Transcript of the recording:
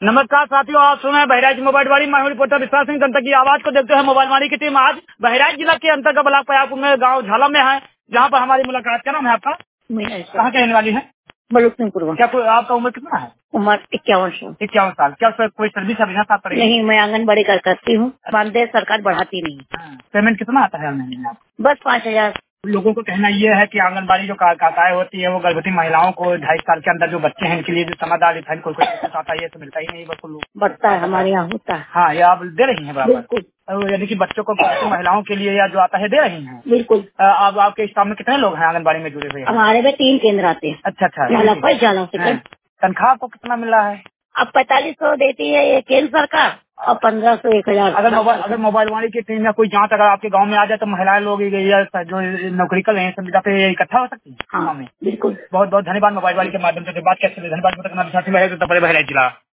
नमस्कार साथियों, आप सुन रहे हैं बहराइच मोबाइल वाली। मैं हूं रिपोर्टर विश्वास सिंह। जनता की आवाज को देखते हैं मोबाइल वाली की टीम आज बहराइच जिला के अंतर्गत ब्लॉक पयापुर में गांव झाला में है, जहां पर हमारी मुलाकात। क्या नाम है आपका? कहाँ के रहने वाली है? बलुकसिंहपुर। क्या आपका उम्र कितना है? उम्र 51 साल। 51 साल। क्या कोई सर्विस अभियान साथ पड़ेगी? नहीं, मैं आंगनबाड़ी करती हूँ। मानदेय सरकार बढ़ाती नहीं। पेमेंट कितना आता है महीने में? बस 5,000। लोगों को कहना ये है कि आंगनबाड़ी जो कार्यकर्ताएं होती है वो गर्भवती महिलाओं को 2.5 साल के अंदर जो बच्चे हैं इनके लिए जो समादार रिफाइंड कोई आता है ये तो मिलता ही नहीं। बस बढ़ता है, हमारे यहाँ होता है। हाँ, ये आप दे रही हैं बराबर? बिल्कुल। यानी कि बच्चों को गर्भवती महिलाओं के लिए या जो आता है दे रही हैं? बिल्कुल। अब आपके स्टाफ में कितने लोग हैं आंगनबाड़ी में जुड़े हुए हैं? हमारे में 3 केंद्र आते हैं। अच्छा अच्छा। झाला से। तनख्वाह आपको कितना मिल रहा है? अब 4500 देती है ये केंद्र सरकार और 1500 1000। अगर मोबाइल वाली की टीम या कोई जांच अगर आपके गांव में आ जाए तो महिलाएं लोग या जो नौकरी कर रहे हैं सब जगह पे इकट्ठा हो सकती है? हाँ, बिल्कुल। बहुत बहुत धन्यवाद मोबाइल वाली के माध्यम से बात करते हैं। धन्यवाद। बहराइच जिला।